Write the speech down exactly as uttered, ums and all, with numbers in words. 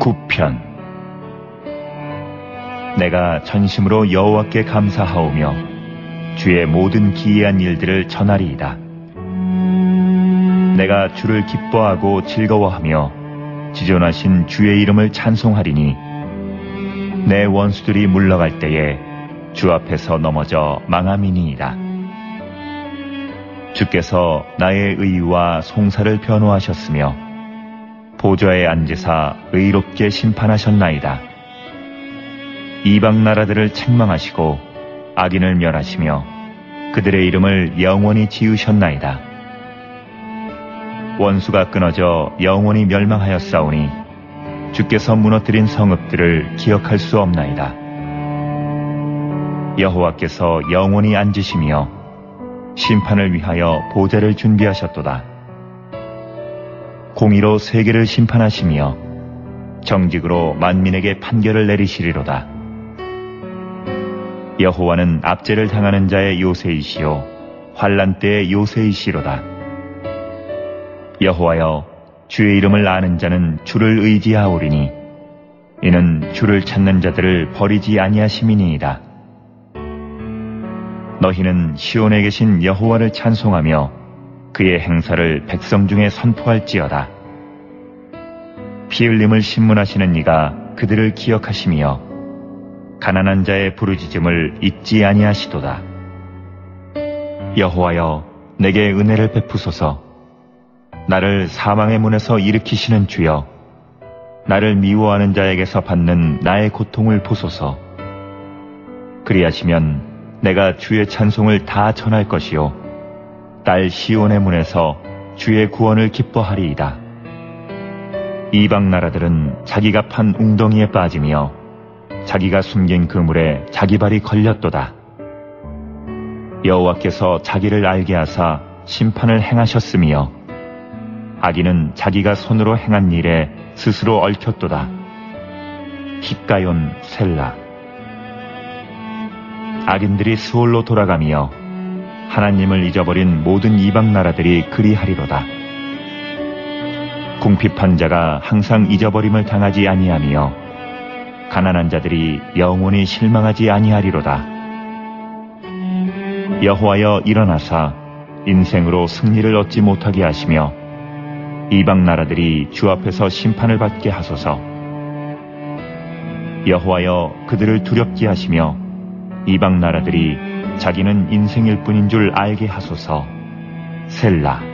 구 편. 내가 전심으로 여호와께 감사하오며 주의 모든 기이한 일들을 전하리이다. 내가 주를 기뻐하고 즐거워하며 지존하신 주의 이름을 찬송하리니 내 원수들이 물러갈 때에 주 앞에서 넘어져 망함이니이다. 주께서 나의 의와 송사를 변호하셨으며 보좌에 앉으사 의롭게 심판하셨나이다. 이방 나라들을 책망하시고 악인을 멸하시며 그들의 이름을 영원히 지으셨나이다. 원수가 끊어져 영원히 멸망하였사오니 주께서 무너뜨린 성읍들을 기억할 수 없나이다. 여호와께서 영원히 앉으시며 심판을 위하여 보좌를 준비하셨도다. 공의로 세계를 심판하시며 정직으로 만민에게 판결을 내리시리로다. 여호와는 압제를 당하는 자의 요새이시요 환난 때의 요새이시로다. 여호와여, 주의 이름을 아는 자는 주를 의지하오리니 이는 주를 찾는 자들을 버리지 아니하심이니이다. 너희는 시온에 계신 여호와를 찬송하며 그의 행사를 백성 중에 선포할지어다. 피 흘림을 신문하시는 이가 그들을 기억하시며 가난한 자의 부르짖음을 잊지 아니하시도다. 여호와여, 내게 은혜를 베푸소서. 나를 사망의 문에서 일으키시는 주여, 나를 미워하는 자에게서 받는 나의 고통을 보소서. 그리하시면 내가 주의 찬송을 다 전할 것이요 딸 시온의 문에서 주의 구원을 기뻐하리이다. 이방 나라들은 자기가 판 웅덩이에 빠지며 자기가 숨긴 그물에 자기 발이 걸렸도다. 여호와께서 자기를 알게 하사 심판을 행하셨으며 악인은 자기가 손으로 행한 일에 스스로 얽혔도다. 히가yon 셀라. 악인들이 수월로 돌아가며 하나님을 잊어버린 모든 이방 나라들이 그리하리로다. 궁핍한 자가 항상 잊어버림을 당하지 아니하며 가난한 자들이 영원히 실망하지 아니하리로다. 여호와여, 일어나사 인생으로 승리를 얻지 못하게 하시며 이방 나라들이 주 앞에서 심판을 받게 하소서. 여호와여, 그들을 두렵게 하시며 이방 나라들이 자기는 인생일 뿐인 줄 알게 하소서. 셀라.